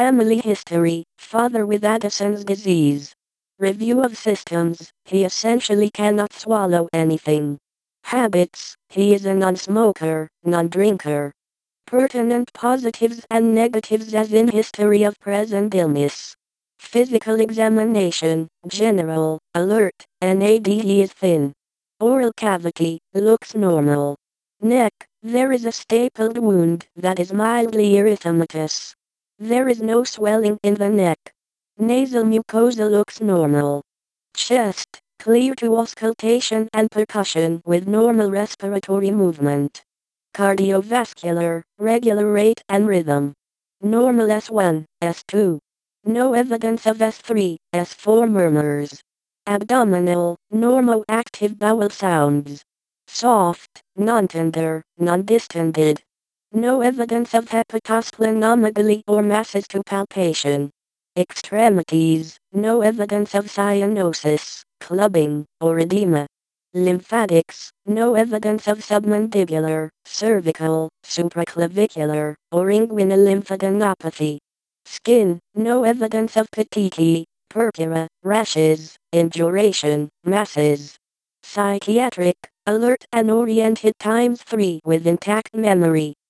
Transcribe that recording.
Family history, father with Addison's disease. Review of systems, he essentially cannot swallow anything. Habits, he is a non-smoker, non-drinker. Pertinent positives and negatives as in history of present illness. Physical examination, general, alert, NAD he is thin. Oral cavity, looks normal. Neck, there is a stapled wound that is mildly erythematous. There is no swelling in the neck. Nasal mucosa looks normal. Chest, clear to auscultation and percussion with normal respiratory movement. Cardiovascular, regular rate and rhythm. Normal S1, S2. No evidence of S3, S4 murmurs. Abdominal, normal active bowel sounds. Soft, non-tender, non-distended. No evidence of hepatosplenomegaly or masses to palpation. Extremities, no evidence of cyanosis, clubbing, or edema. Lymphatics, no evidence of submandibular, cervical, supraclavicular, or inguinal lymphadenopathy. Skin, no evidence of petechiae, purpura, rashes, induration, masses. Psychiatric, alert and oriented ×3 with intact memory.